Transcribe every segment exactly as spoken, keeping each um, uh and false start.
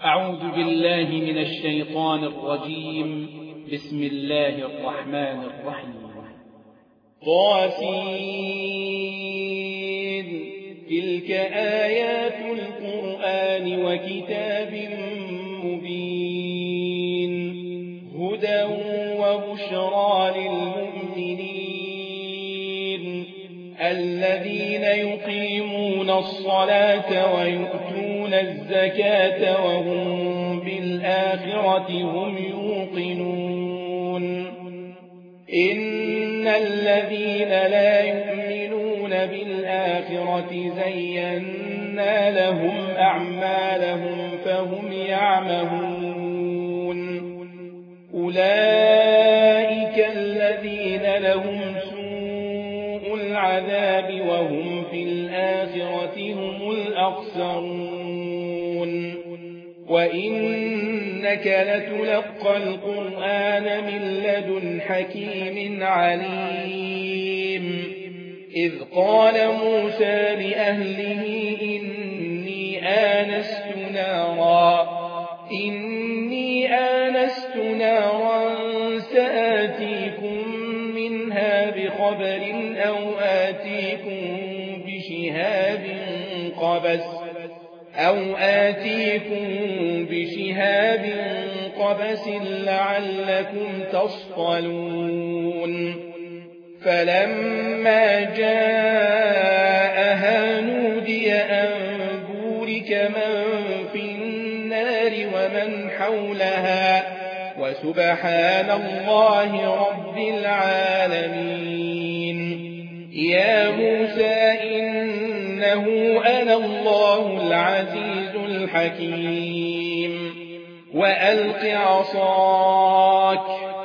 أعوذ بالله من الشيطان الرجيم. بسم الله الرحمن الرحيم. طاسين تلك آيات القرآن وكتاب مبين هدى وبشرى للمؤمنين الذين يقيمون الصلاة ويؤتون الزكاة وهم بالآخرة هم يوقنون إن الذين لا يؤمنون بالآخرة زينا لهم أعمالهم فهم يعمهون أولئك الذين لهم سوء العذاب وهم في الآخرة هم الأخسرون وإنك لتلقى القرآن من لدن حكيم عليم إذ قال موسى لأهله إني آنست نارا إني آنست نارا سآتيكم منها بخبر أو آتيكم بشهاب قبس أو آتيكم بشهاب قبس لعلكم تصطلون فلما جاءها نودي أن بورك من في النار ومن حولها وسبحان الله رب العالمين يا موسى إنه أنا الله العزيز الحكيم وألق عصاك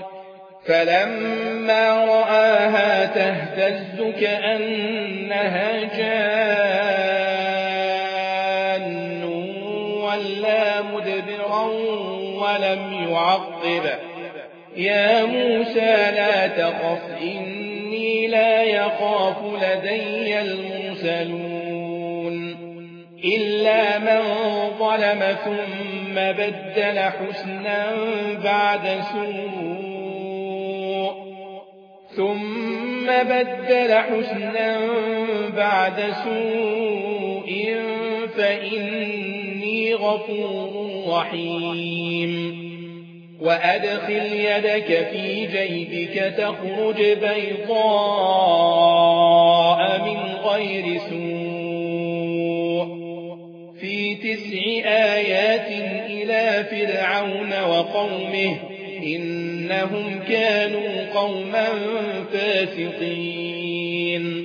فلما رآها تهتز كأنها جان ولا مدبرا ولم يعقب يا موسى لا تخف إني لا يخاف لدي المرسلون إلا من ظلم ثم بدل حسنا بعد سوء ثم بدل حسنا بعد سوء فإني غفور رحيم وأدخل يدك في جيبك تخرج بيضاء من غير سوء في تسع آيات إلى فرعون وقومه إنهم كانوا قوما فاسقين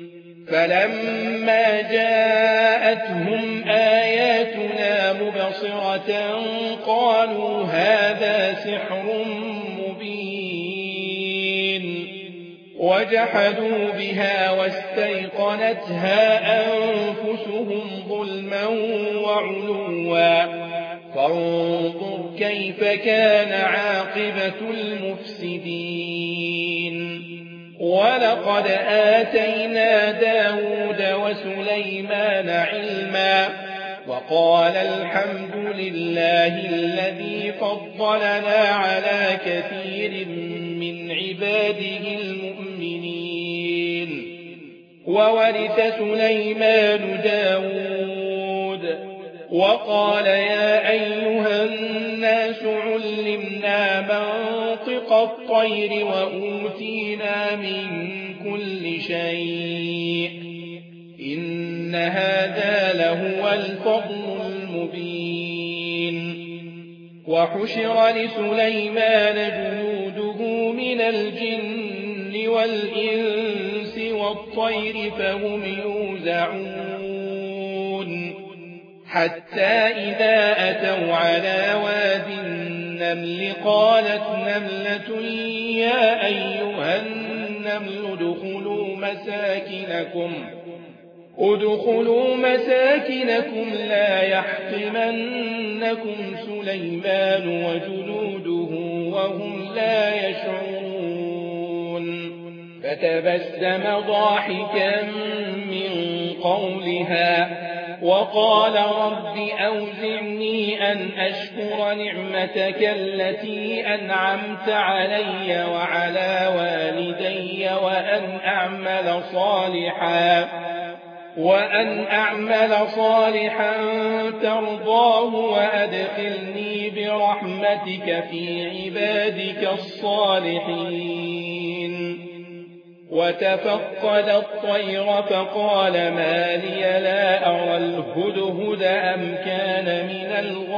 فلما جاءتهم آياتنا مبصرة قالوا هذا سحر مبين وجحدوا بها واستيقنتها أنفسهم ظلما وعلوا فانظر كيف كان عاقبة المفسدين ولقد آتينا داود وسليمان علما وقال الحمد لله الذي فضلنا على كثير من عباده المؤمنين وورث سليمان داود وقال يا أيها الناس علمنا منطق الطير وأوتينا من كل شيء إن هذا لهو الفضل المبين وحشر لسليمان جنوده من الجن والإنس والطير فهم يوزعون حتى إذا أتوا على واد النمل قالت نملة يا أيها النمل ادخلوا مساكنكم ادخلوا مساكنكم لا يحطمنكم سليمان وجنوده وهم لا يشعرون فتبسم ضاحكا من قولها وقال رب أوزعني أن أشكر نعمتك التي أنعمت علي وعلى والدي وأن أعمل صالحا وأن أعمل صالحا ترضاه وأدخلني برحمتك في عبادك الصالحين. وتفقد الطير فقال ما لي لا أرى الهدهد أم كان من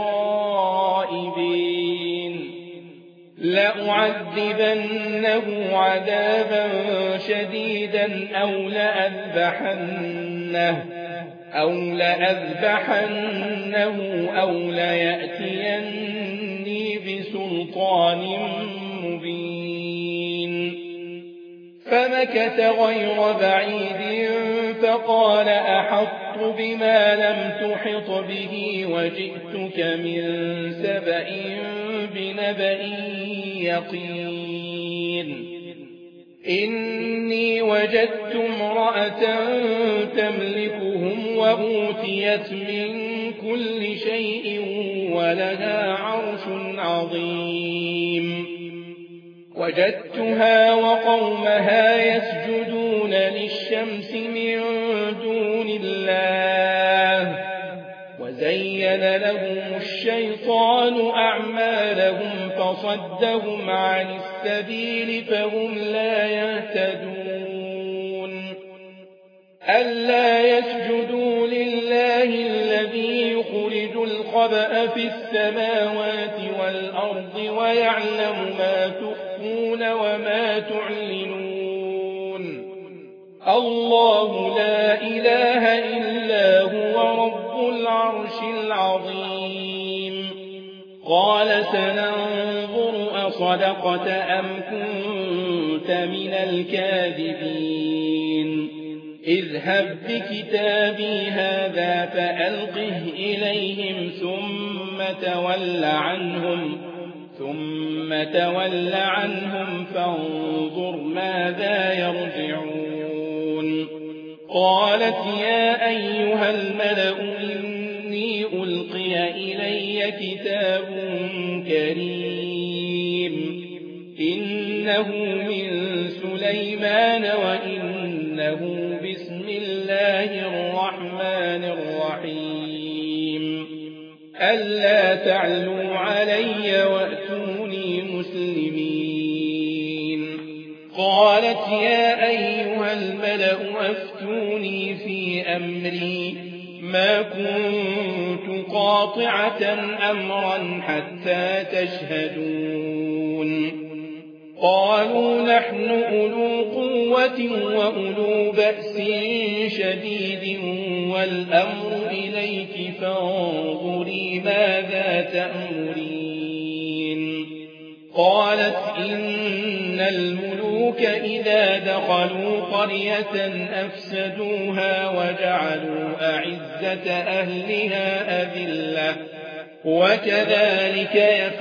الغائبين لأعذبنه عذابا شديدا أو لأذبحنه أو لأذبحنه أو ليأتيني بسلطان مبين. فمكث غير بعيد فقال أحطت بما لم تحط به وجئتك من سبأ بنبأ يقين. إني وجدت امرأة تملكهم وأوتيت من كل شيء ولها عرش عظيم. وجدتها وقومها يسجدون للشمس من دون الله وزين لهم الشيطان أعمالهم فصدهم عن السبيل فهم لا يهتدون. ألا يسجدوا لله الذي يخرج الخبأ في السماوات والأرض ويعلم ما تخفون وما تعلنون. الله لا إله إلا هو رب العرش العظيم. قال سننظر أصدقت أم كنت من الكاذبين. اذهب بكتابي هذا فألقه إليهم ثم تول عنهم ثم تول عنهم فانظر ماذا يرجعون. قالت يا أيها الملأ إني ألقي إلي كتاب كريم إنه من سليمان وإنه بسم الله الرحمن الرحيم. ألا تعلوا علي وأتوني مسلمين. قالت يا أيها الملأ أفتوني في أمري ما كنت قاطعة أمرا حتى تشهدون. قالوا نحن أولو قوة وأولو بأس شديد والأمر إليك فانظري ماذا تأمرين. قالت إن الملوك إذا دخلوا قرية أفسدوها وجعلوا أعزة أهلها أذلة وكذلك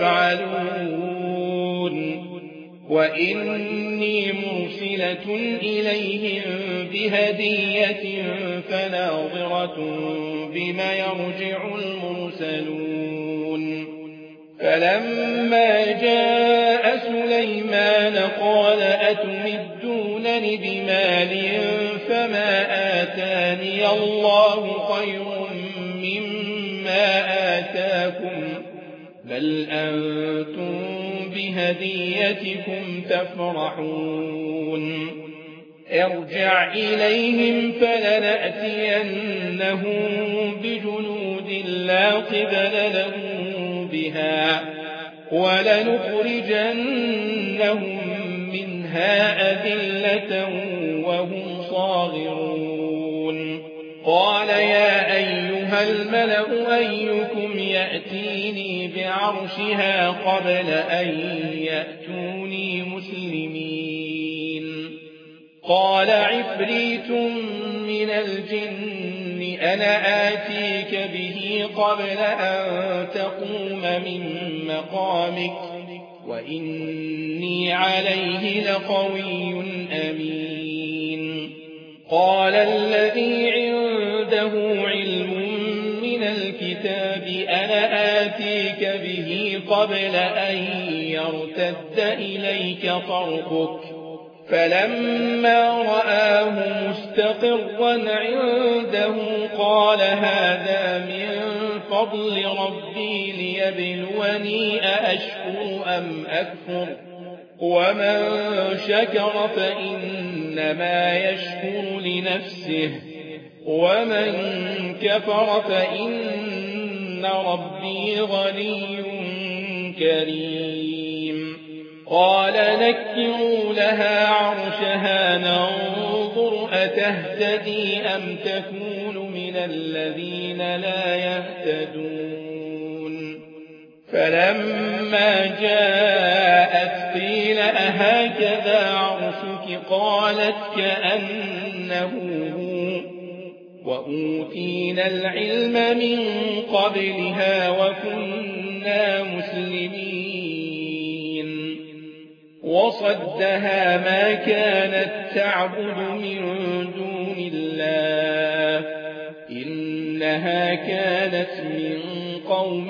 يفعلون. وإني مرسلة إليهم بهدية فناظرة بما يرجع المرسلون. فلما جاء سليمان قال أتمدونني بمال فما آتاني الله خير مما آتاكم بل أنتم بهديتكم تفرحون. ارجع إليهم فلنأتينهم بجنود لا قبل لهم بها ولنخرجنهم منها أذلة وهم صاغرون. قال يا أيها الملأ أيكم يأتيني بعرشها قبل أن يأتوني مسلمين. قال عفريت من الجن أنا آتيك به قبل أن تقوم من مقامك وإني عليه لقوي أمين. قال الذي عنده علم يأتيك به قبل أن يرتد إليك طرفك فلما رآه مستقرا عنده قال هذا من فضل ربي ليبلوني أأشكر أم أكفر ومن شكر فإنما يشكر لنفسه ومن كفر فإن ربي غني كريم قال نكروا لها عرشها ننظر أتهتدي أم تكون من الذين لا يهتدون فلما جاءت قيل أهكذا عرشك قالت كأنه هو وأوتينا العلم من قبلها وكنا مسلمين وصدها ما كانت تعبد من دون الله إنها كانت من قوم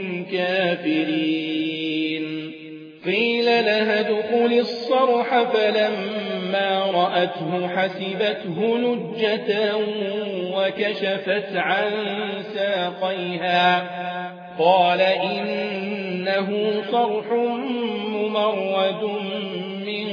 كافرين قيل لها ادخل الصرح فلما رأته حسبته لجة وكشفت عن ساقيها قال إنه صرح ممرد من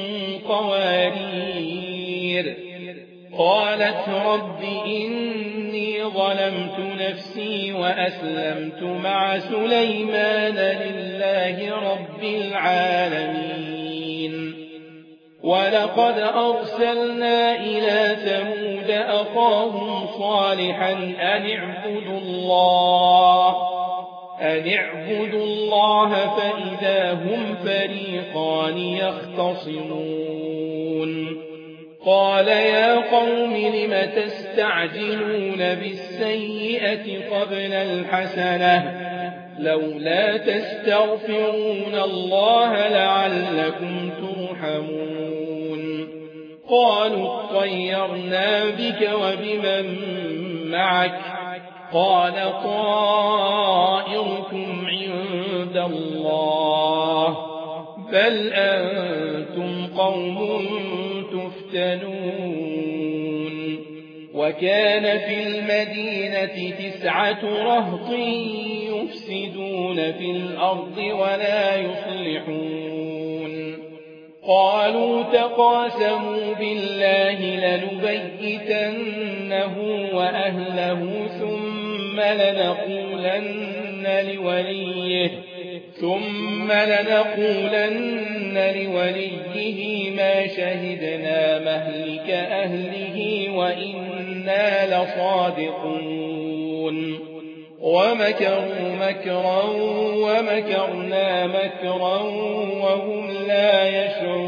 قوارير قالت رب إني ظلمت نفسي وأسلمت مع سليمان لله رب العالمين ولقد أرسلنا إلى ثمود أخاهم صالحا أن اعبدوا الله أن اعبدوا الله فإذا هم فريقان يختصمون قال يا قوم لم تستعجلون بالسيئة قبل الحسنة لولا تستغفرون الله لعلكم ترحمون قالوا اطيرنا بك وبمن معك قال طائركم عند الله بل أنتم قوم تفتنون وكان في المدينة تسعة رهط يفسدون في الأرض ولا يصلحون قالوا تقاسموا بالله لنبيتنه وأهله ثم لنقولن لوليه ثم لنقولن لوليه ما شهدنا مهلك أهله وإنا لصادقون ومكروا مكرا ومكرنا مكرا وهم لا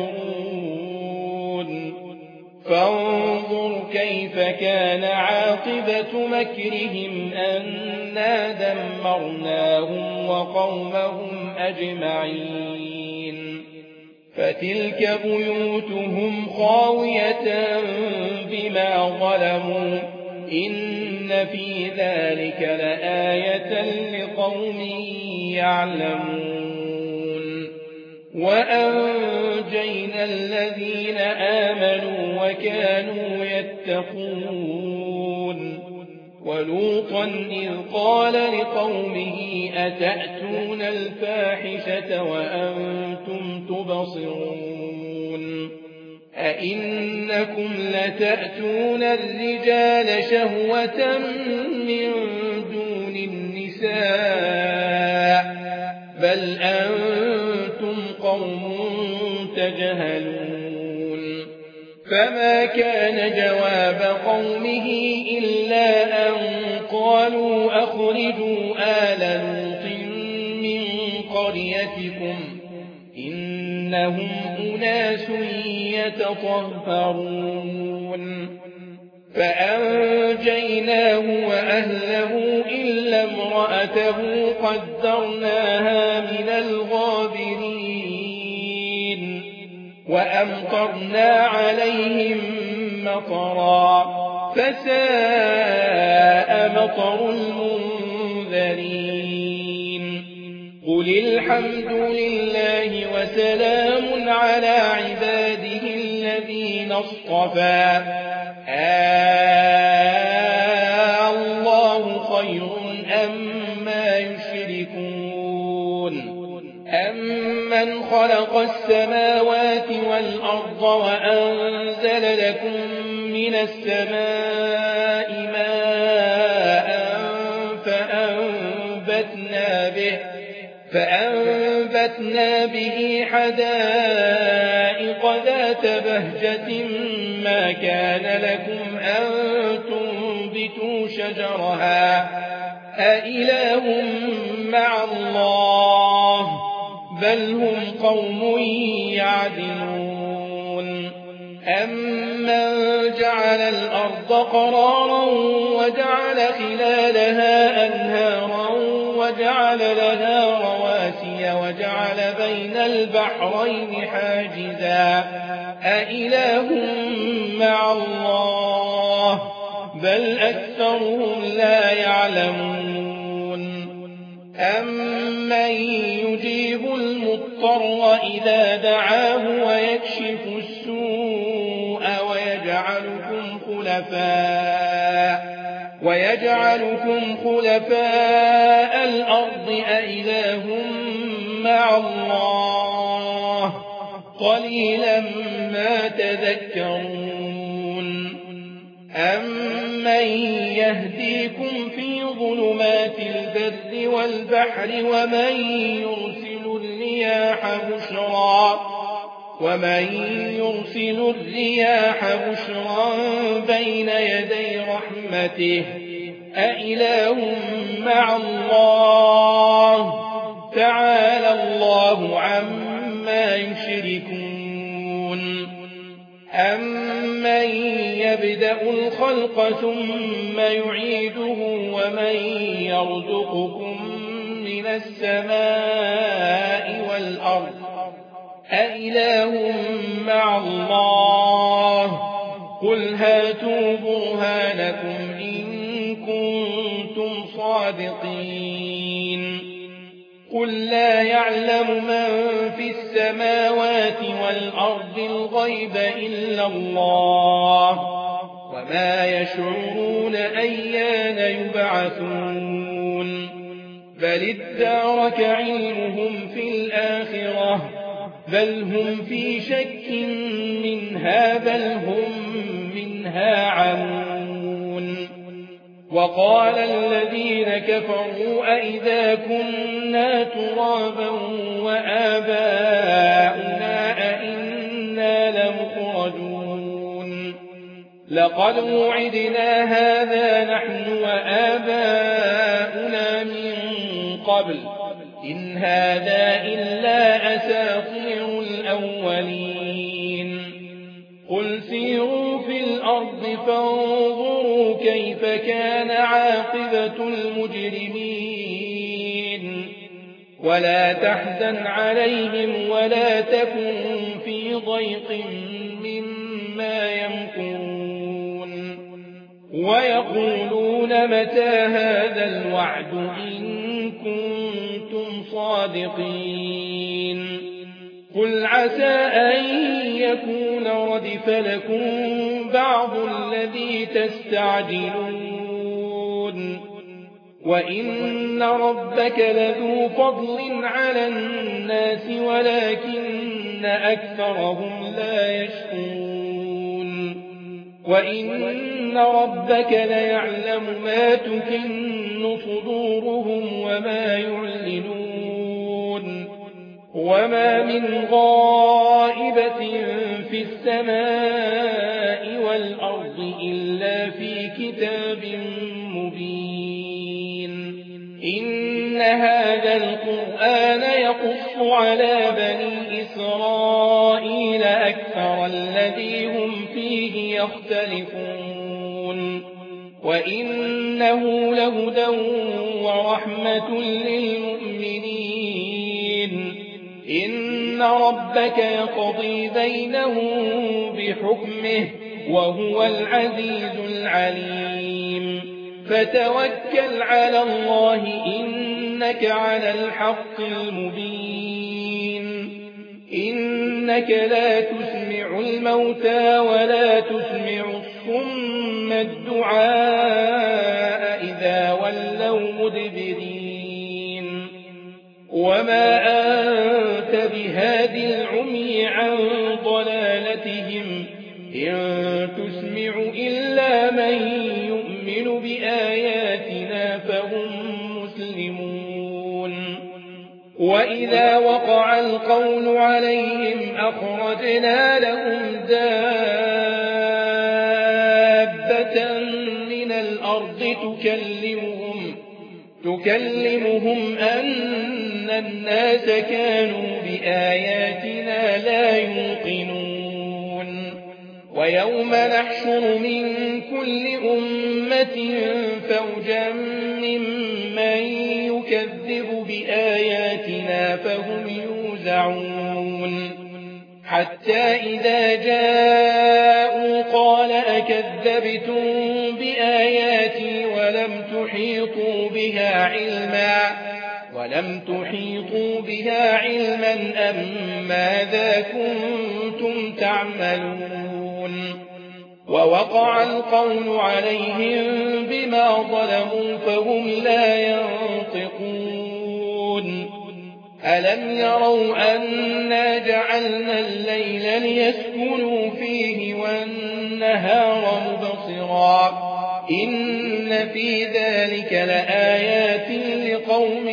يشعرون فانظر كيف كان عاقبة مكرهم أنا دمرناهم وقومهم أجمعين فتلك بيوتهم خاوية بما ظلموا إن في ذلك لآية لقوم يعلمون وأنجينا الذين آمنوا وكانوا يتقون ولوطا إذ قال لقومه أتأتون الفاحشة وأنتم تبصرون أئنكم لتأتون الرجال شهوة من دون النساء بل أنتم قوم تجهلون فما كان جواب قومه إلا أن قالوا أخرجوا آل لوط من قريتكم إنهم أناس يتطهرون فأنجيناه وأهله إلا امرأته قدرناها من الغابرين وأمطرنا عليهم مطرا فساء مطر المنذرين قل الحمد لله وسلام على عباده الذين اصطفى آه الله خير أما يشركون أمن خلق السماوات والأرض وأنزل لكم من السماء ماء فأنبتنا به فأنبتنا به حدائق ذات بهجة ما كان لكم أن تنبتوا شجرها أإله مع الله بل هم قوم يعدلون أمن جعل الأرض قرارا وجعل خلالها أنهارا وجعل لها رواسي وجعل بين البحرين حاجزا أإله مع الله بل أكثرهم لا يعلمون أمن يجيب المضطر إذا دعاه ويكشف السوء ويجعلكم خلفاء ويجعلكم خلفاء الأرض أإله مع الله قليلا ما تذكرون أمن يهديكم في ظلمات البر والبحر ومن يرسل الرياح بشرا ومن يرسل الرياح بشرا بين يدي رحمته أإله مع الله تعالى الله عما يشركون أمن يبدأ الخلق ثم يعيده ومن يرزقكم من السماء والأرض أإله مع الله قل هاتوا برهانكم إن كنتم صادقين قل لا يعلم من في السماوات والأرض الغيب إلا الله وما يشعرون أيان يبعثون بل ادارك علمهم في الآخرة بل هم في شك منها بل هم منها عمون وقال الذين كفروا أئذا كنا ترابا وآباؤنا أئنا لمخرجون لقد وعدنا هذا نحن وآباؤنا من قبل إن هذا إلا أساطير الأولين قل سيروا في الأرض فانظروا كيف كان عاقبة المجرمين ولا تحزن عليهم ولا تكن في ضيق مما يمكرون ويقولون متى هذا الوعد إن كنتم صادقين قل عسى أن يكون ردف لكم بعض الذي تستعجلون وإن ربك لذو فضل على الناس ولكن أكثرهم لا يشكرون وإن ربك ليعلم ما تكن صدورهم وما يعلنون وما من غائبة في السماء والأرض إلا في كتاب مبين إن هذا القرآن يقص على بني إسرائيل أكثر الذي هم فيه يختلفون وإنه لهدى ورحمة للمؤمنين إن ربك يقضي بينهم بحكمه وهو العزيز العليم فتوكل على الله إنك إنك على الحق المبين إنك لا تسمع الموتى ولا تسمع الصم الدعاء إذا ولوا مدبرين وما أنت بهادي العمي عن ضلالتهم إن تسمع إلا من يؤمن بآياتنا فهم مسلمون وإذا وقع القول عليهم أخرجنا لهم دابة من الأرض تكلمهم تكلمهم أن الناس كانوا بآياتنا لا يوقنون ويوم نحشر من كل أمة فوجا ممن يكذب بآياتنا فهم يوزعون حتى إذا جاءوا قال أكذبتم بآياتي ولم تحيطوا بها علما ولم تحيطوا بها علما أم ماذا كنتم تعملون ووقع القول عليهم بما ظلموا فهم لا ينطقون ألم يروا أنا جعلنا الليل ليسكنوا فيه والنهار مبصرا إن في ذلك لآيات لقوم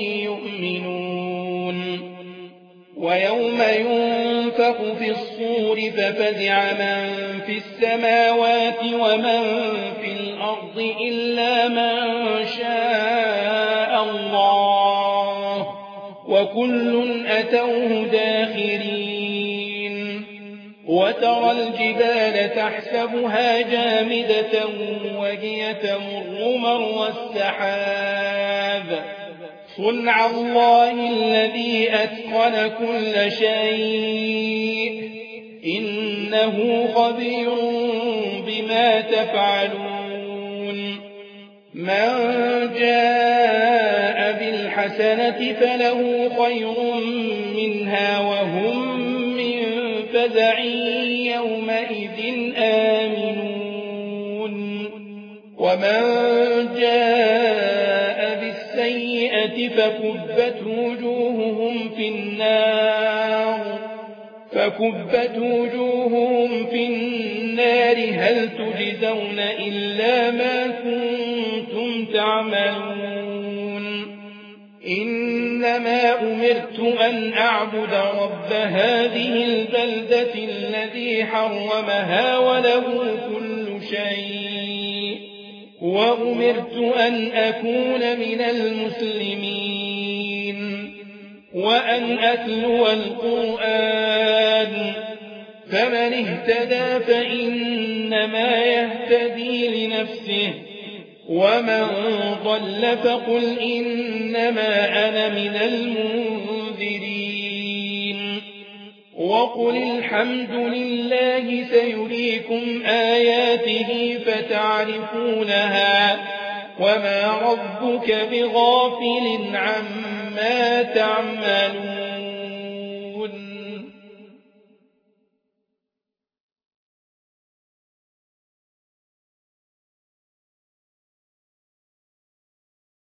يؤمنون ويوم ينفخ في الصور ففزع من في السماوات ومن في الأرض إلا من شاء الله وكل أتوه داخرين وترى الجبال تحسبها جامدة وهي تمر مر السحاب صنع الله الذي أتقن كل شيء إنه خبير بما تفعلون من جاء بالحسنة فله خير منها وهم من فزع يومئذ آمنون ومن جاء بالسيئة فكبت وجوههم في النار فكبت وجوههم في النار هل تجزون إلا ما كنتم تعملون إنما أمرت أن أعبد رب هذه البلدة الذي حرمها وله كل شيء وأمرت أن أكون من المسلمين وأن أتلو القرآن فمن اهتدى فإنما يهتدي لنفسه ومن ضل فقل إنما أنا من المنذرين وقل الحمد لله سيريكم آياته فتعرفونها وما ربك بغافل عما تعملون